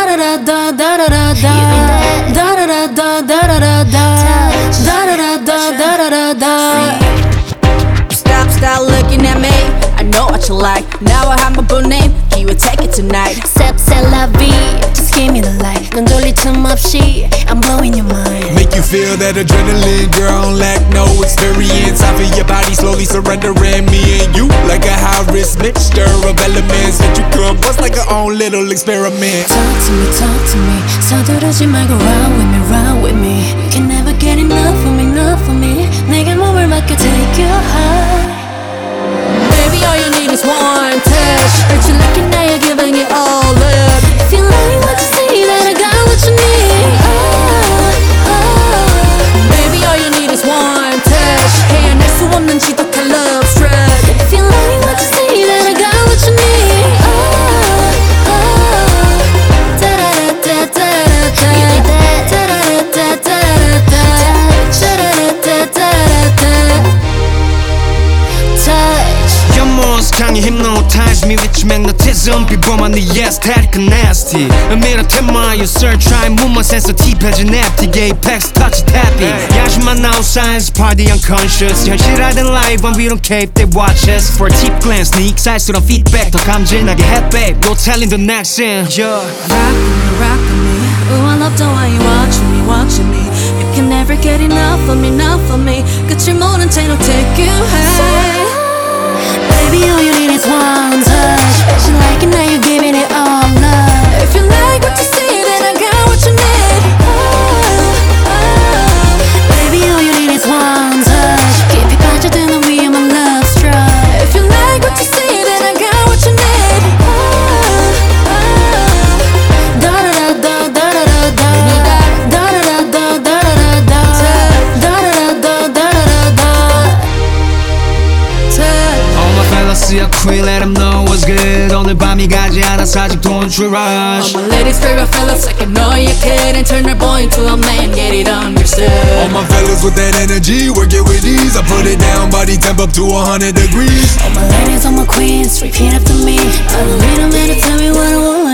da da da da da da da da da da da da da da da da da. Stop looking at me. I know what you like. Now I have my full name. You will take it tonight. C'est la vie. Just give me the light. 넌 돌릴 틈 없이 I'm blowing your mind. Make you feel that adrenaline, girl, don't lack no experience. I feel your body slowly surrendering me and you, like a high-risk mixture of elements that you combust like our own little experiment. Talk to me. 서두르지 말고 run with me, run with me. You can never get enough of me, enough of me. 내게 몸을 맡겨 take you high. Baby, all you need is one touch. Hurt you looking now, you're giving it all up. If you like what you see, then I got what you need. Baby, all you need is one touch. 헤어날 수 없는 지독한 love struck. If you like what you see, then I got what you need. Da da da da da da. You need that. Da da da da da da da. Touch. Your moves 강히 hypnotize me with your magnetism. 비범한 네 aesthetic nasty. 은밀한 테마 you search try 몸만 sensitive해진 aptic apex touch tapping. 야심한 outside party unconscious. 현실화된 live when we don't cape they watch us. For a deep glance 네 익살스러운 feedback 더 감질나게 해 babe. No telling the next thing. Yeah. Rock with me. Ooh, I love the way you watching me. You can never get enough of me, enough of me. 끝을 모른 채로 take you high. Baby, all you need is one touch. Bet you like it now, you're giving it all love. If you like what you see, then I got what you need. Baby, all you need is one touch. 깊이 빠져드는 위험한 love struck. If you like what you see, then I got what you need. Da da da da da da da. Da da da da da da da. Da da da da da da. All my fellas see a queen, let them know what's good. 오늘 밤이 가지 않아서 아직 don't you rush. All my ladies, favorite fellas, like I know you kid and turn your boy into a man, get it understood. All my fellas with that energy, work it with ease. I put it down, body temp up to 100 degrees. All my ladies, all my queens, repeat after me. I don't need a man to tell me what I want.